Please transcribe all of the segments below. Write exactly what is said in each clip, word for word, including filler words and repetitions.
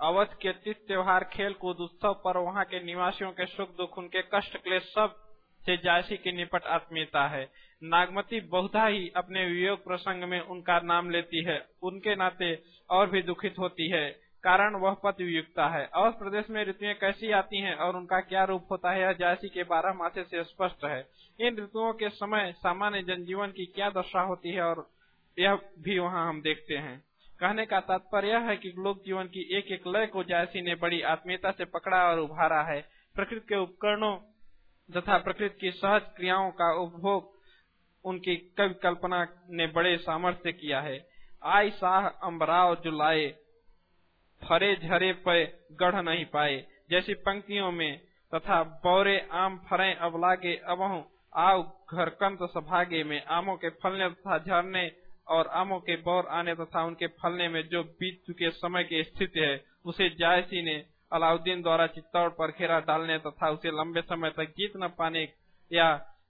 अवध के तीज त्योहार, खेल कूद, उत्सव पर वहाँ के निवासियों के सुख दुख, उनके कष्ट क्लेश सब से जायसी की निपट आत्मीयता है। नागमती बहुधा ही अपने वियोग प्रसंग में उनका नाम लेती है, उनके नाते और भी दुखित होती है, कारण वह पति वियुक्ता है। अवध प्रदेश में ऋतुएं कैसी आती हैं और उनका क्या रूप होता है, यह जायसी के बारह मासे से स्पष्ट है। इन ऋतुओं के समय सामान्य जनजीवन की क्या दशा होती है और यह भी वहाँ हम देखते हैं। कहने का तात्पर्य यह है कि लोक जीवन की एक एक लय को जायसी ने बड़ी आत्मीयता से पकड़ा और उभारा है। प्रकृति के उपकरणों तथा प्रकृति की सहज क्रियाओं का उपभोग उनकी कवि कल्पना ने बड़े सामर्थ्य से किया है। आई साह अम्बराव जुलाए, फरे झरे पे गढ़ नहीं पाए, जैसी पंक्तियों में, तथा बौरे आम फरे अब लागे अबहु आओ घर कंत सभागे में, आमों के फलने तथा झरने और आमों के बौर आने तथा उनके फलने में जो बीत चुके समय की स्थिति है, उसे जायसी ने अलाउद्दीन द्वारा चित्तौड़ पर घेरा डालने तथा उसे लंबे समय तक जीत न पाने या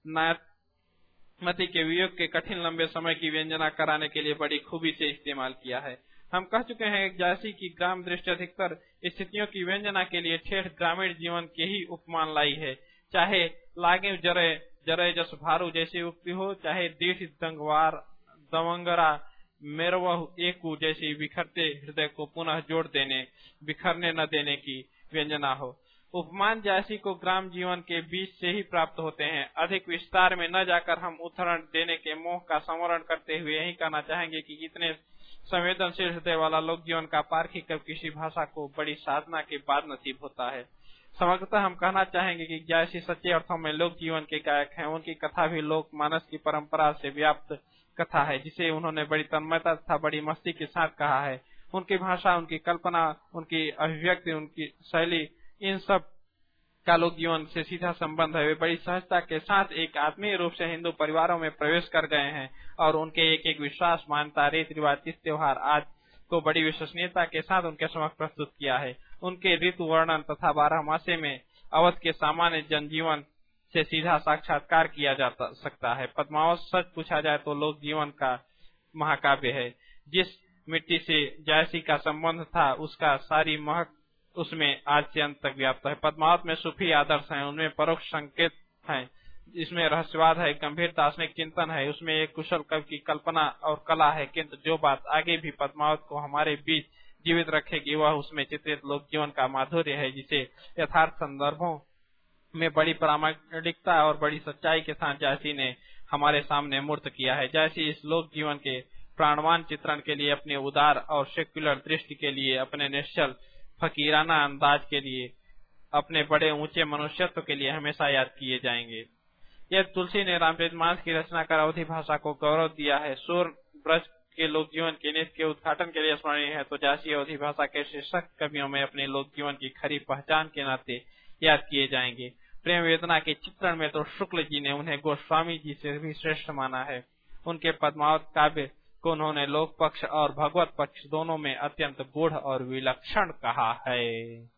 नायमती के वियोग के कठिन लंबे समय की व्यंजना कराने के लिए बड़ी खूबी से इस्तेमाल किया है। हम कह चुके हैं कि जायसी की ग्राम दृष्टि अधिकतर स्थितियों की व्यंजना के लिए ठेठ ग्रामीण जीवन के ही उपमान लाई है। चाहे लागे जरे जरे जस भारू जैसी उक्ति हो, चाहे दीठ दंगवार दवंगरा मेरवह एकू जैसी बिखरते हृदय को पुनः जोड़ देने बिखरने न देने की व्यंजना हो। उपमान जायसी को ग्राम जीवन के बीच से ही प्राप्त होते हैं। अधिक विस्तार में न जाकर हम उदाहरण देने के मोह का संवरण करते हुए यही कहना चाहेंगे कि कितने संवेदनशील हृदय वाला लोक जीवन का पारखी कब किसी भाषा को बड़ी साधना के बाद नसीब होता है। समग्रतः हम कहना चाहेंगे कि जायसी सच्चे अर्थों में लोक जीवन के गायक हैं। उनकी कथा भी लोक मानस की परंपरा से व्याप्त कथा है, जिसे उन्होंने बड़ी तन्मयता तथा बड़ी मस्ती के साथ कहा है। उनकी भाषा, उनकी कल्पना, उनकी अभिव्यक्ति, उनकी शैली, इन सब का लोक जीवन से सीधा संबंध है। वे बड़ी सहजता के साथ एक आत्मीय रूप से हिंदू परिवारों में प्रवेश कर गए हैं और उनके एक एक विश्वास, मान्यता, रीति रिवाज, तीज त्योहार आज को बड़ी विश्वसनीयता के साथ उनके समक्ष प्रस्तुत किया है। उनके ऋतु वर्णन तथा बारह मासे में अवध के सामान्य जनजीवन से सीधा साक्षात्कार किया जा सकता है। पद्मावत सच पूछा जाए तो लोक जीवन का महाकाव्य है। जिस मिट्टी से जायसी का संबंध था, उसका सारी महक उसमें आज से अंत तक व्याप्त है। पद्मावत में सूफी आदर्श हैं, उनमें परोक्ष संकेत हैं, इसमें रहस्यवाद है, गंभीर दार्शनिक चिंतन है, उसमें एक कुशल कवि की कल्पना और कला है। किंतु जो बात आगे भी पद्मावत को हमारे बीच जीवित रखेगी, वह उसमें चित्रित लोक जीवन का माधुर्य है, जिसे यथार्थ संदर्भों में बड़ी प्रामाणिकता और बड़ी सच्चाई के साथ जायसी ने हमारे सामने मूर्त किया है। जायसी इस लोक जीवन के प्राणवान चित्रण के लिए, अपने उदार और सेक्युलर दृष्टि के लिए, अपने निश्चल फकीराना अंदाज के लिए, अपने बड़े ऊंचे मनुष्यत्व के लिए हमेशा याद किए जाएंगे। यह तुलसी ने रामचरितमानस की रचना कर अवधी भाषा को गौरव दिया है, सूर ब्रज के लोक जीवन के नित्य के उद्घाटन के लिए स्मरणीय है, तो जायसी अवधी भाषा के शीर्षक कवियों में अपने लोक जीवन की खरी पहचान के नाते याद किए जाएंगे। प्रेम वेदना के चित्रण में तो शुक्ल जी ने उन्हें गोस्वामी जी से भी श्रेष्ठ माना है। उनके पद्मावत काव्य को उन्होंने लोक पक्ष और भगवत पक्ष दोनों में अत्यंत गूढ़ और विलक्षण कहा है।